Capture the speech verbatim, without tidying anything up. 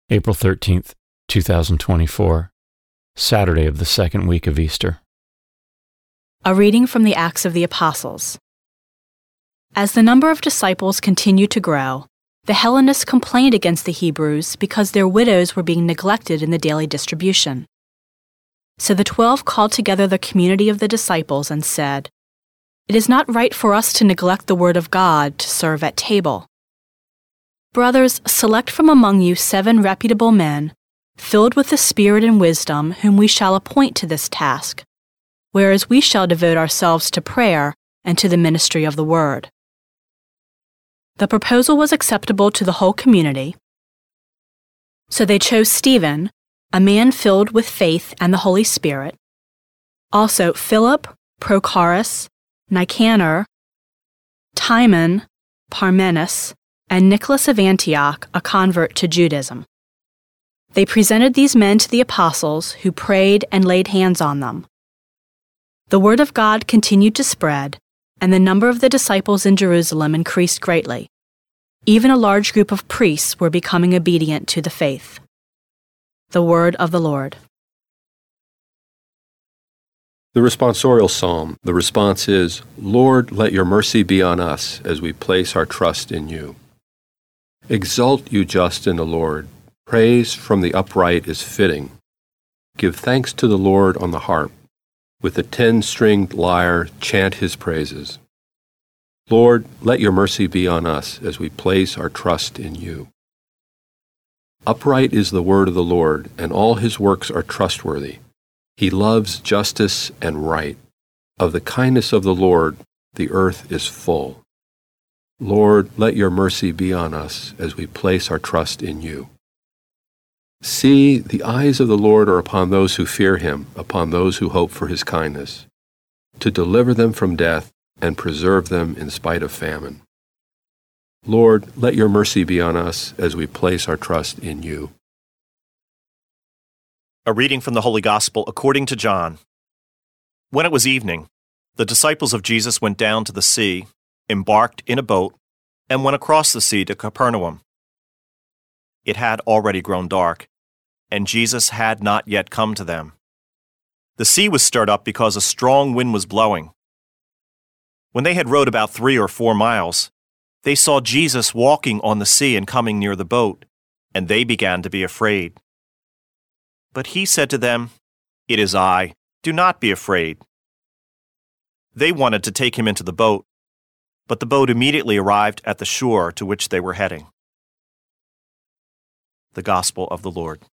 April thirteenth, two thousand twenty-four, Saturday of the second week of Easter. A reading from the Acts of the Apostles. As the number of disciples continued to grow, the Hellenists complained against the Hebrews because their widows were being neglected in the daily distribution. So the twelve called together the community of the disciples and said, "It is not right for us to neglect the word of God to serve at table. Brothers, select from among you seven reputable men, filled with the Spirit and wisdom, whom we shall appoint to this task, whereas we shall devote ourselves to prayer and to the ministry of the word." The proposal was acceptable to the whole community, so they chose Stephen, a man filled with faith and the Holy Spirit, also Philip, Prochorus, Nicanor, Timon, Parmenas, and Nicholas of Antioch, a convert to Judaism. They presented these men to the apostles, who prayed and laid hands on them. The word of God continued to spread, and the number of the disciples in Jerusalem increased greatly. Even a large group of priests were becoming obedient to the faith. The word of the Lord. The responsorial psalm, the response is, "Lord, let your mercy be on us as we place our trust in you." Exult, you just, in the Lord. Praise from the upright is fitting. Give thanks to the Lord on the harp. With the ten-stringed lyre, chant his praises. Lord, let your mercy be on us as we place our trust in you. Upright is the word of the Lord, and all his works are trustworthy. He loves justice and right. Of the kindness of the Lord, the earth is full. Lord, let your mercy be on us as we place our trust in you. See, the eyes of the Lord are upon those who fear him, upon those who hope for his kindness, to deliver them from death and preserve them in spite of famine. Lord, let your mercy be on us as we place our trust in you. A reading from the Holy Gospel according to John. When it was evening, the disciples of Jesus went down to the sea, embarked in a boat, and went across the sea to Capernaum. It had already grown dark, and Jesus had not yet come to them. The sea was stirred up because a strong wind was blowing. When they had rowed about three or four miles, they saw Jesus walking on the sea and coming near the boat, and they began to be afraid. But he said to them, "It is I, do not be afraid." They wanted to take him into the boat, but the boat immediately arrived at the shore to which they were heading. The Gospel of the Lord.